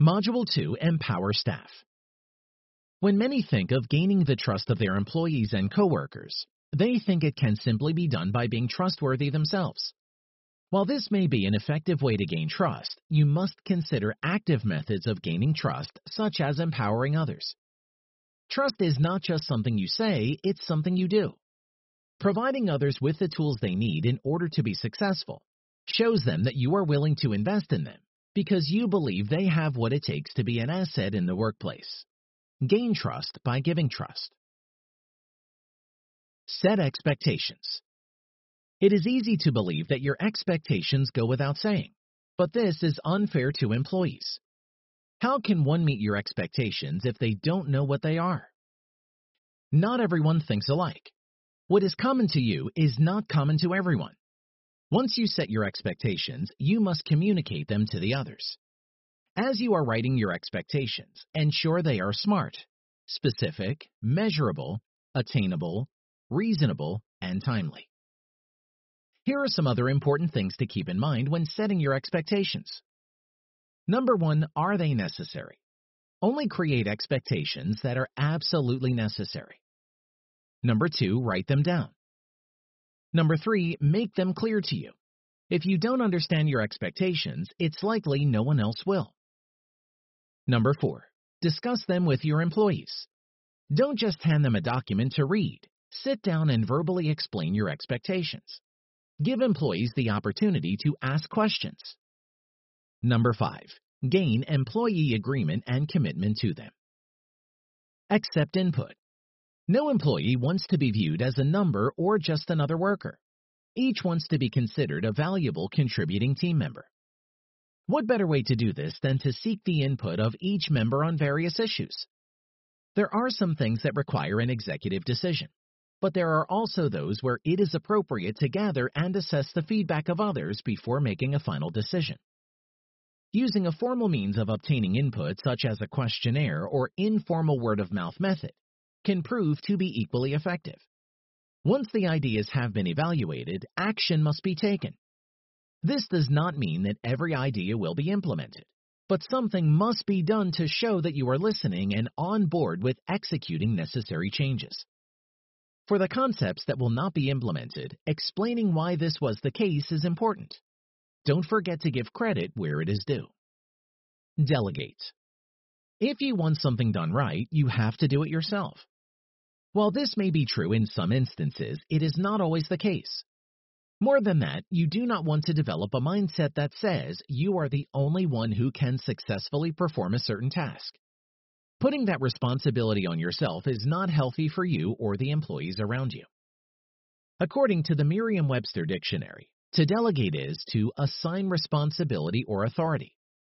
Module 2, Empower Staff. When many think of gaining the trust of their employees and coworkers, they think it can simply be done by being trustworthy themselves. While this may be an effective way to gain trust, you must consider active methods of gaining trust, such as empowering others. Trust is not just something you say, it's something you do. Providing others with the tools they need in order to be successful shows them that you are willing to invest in them because you believe they have what it takes to be an asset in the workplace. Gain trust by giving trust. Set expectations. It is easy to believe that your expectations go without saying, but this is unfair to employees. How can one meet your expectations if they don't know what they are? Not everyone thinks alike. What is common to you is not common to everyone. Once you set your expectations, you must communicate them to the others. As you are writing your expectations, ensure they are SMART, specific, measurable, attainable, reasonable, and timely. Here are some other important things to keep in mind when setting your expectations. Number 1, are they necessary? Only create expectations that are absolutely necessary. Number 2, write them down. Number 3, make them clear to you. If you don't understand your expectations, it's likely no one else will. Number 4, discuss them with your employees. Don't just hand them a document to read. Sit down and verbally explain your expectations. Give employees the opportunity to ask questions. Number 5, gain employee agreement and commitment to them. Accept input. No employee wants to be viewed as a number or just another worker. Each wants to be considered a valuable contributing team member. What better way to do this than to seek the input of each member on various issues? There are some things that require an executive decision, but there are also those where it is appropriate to gather and assess the feedback of others before making a final decision. Using a formal means of obtaining input, such as a questionnaire or informal word-of-mouth method, can prove to be equally effective. Once the ideas have been evaluated, action must be taken. This does not mean that every idea will be implemented, but something must be done to show that you are listening and on board with executing necessary changes. For the concepts that will not be implemented, explaining why this was the case is important. Don't forget to give credit where it is due. Delegate. If you want something done right, you have to do it yourself. While this may be true in some instances, it is not always the case. More than that, you do not want to develop a mindset that says you are the only one who can successfully perform a certain task. Putting that responsibility on yourself is not healthy for you or the employees around you. According to the Merriam-Webster Dictionary, to delegate is to assign responsibility or authority.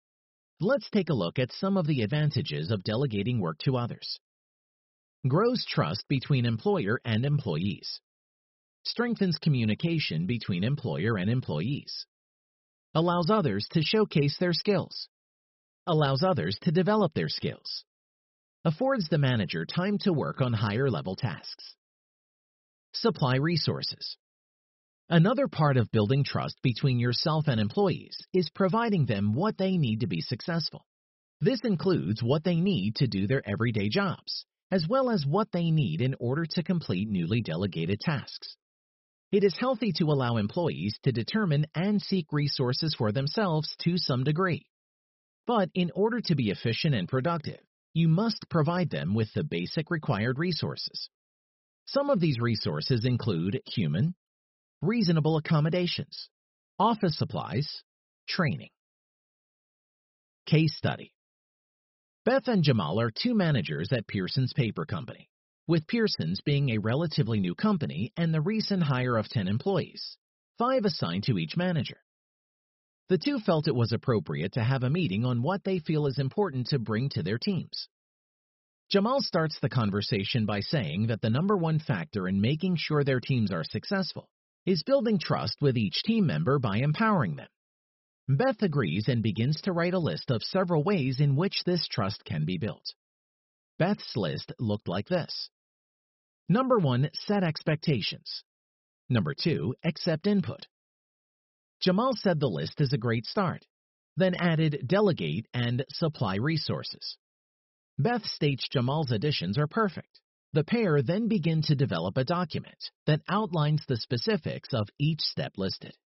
Let's take a look at some of the advantages of delegating work to others. Grows trust between employer and employees. Strengthens communication between employer and employees. Allows others to showcase their skills. Allows others to develop their skills. Affords the manager time to work on higher-level tasks. Supply resources. Another part of building trust between yourself and employees is providing them what they need to be successful. This includes what they need to do their everyday jobs, as well as what they need in order to complete newly delegated tasks. It is healthy to allow employees to determine and seek resources for themselves to some degree. But in order to be efficient and productive, you must provide them with the basic required resources. Some of these resources include human, reasonable accommodations, office supplies, training. Case study. Beth and Jamal are two managers at Pearson's Paper Company, with Pearson's being a relatively new company and the recent hire of 10 employees, 5 assigned to each manager. The two felt it was appropriate to have a meeting on what they feel is important to bring to their teams. Jamal starts the conversation by saying that the number one factor in making sure their teams are successful is building trust with each team member by empowering them. Beth agrees and begins to write a list of several ways in which this trust can be built. Beth's list looked like this. Number 1, set expectations. Number 2, accept input. Jamal said the list is a great start. then added delegate and supply resources. Beth states Jamal's additions are perfect. The pair then begin to develop a document that outlines the specifics of each step listed.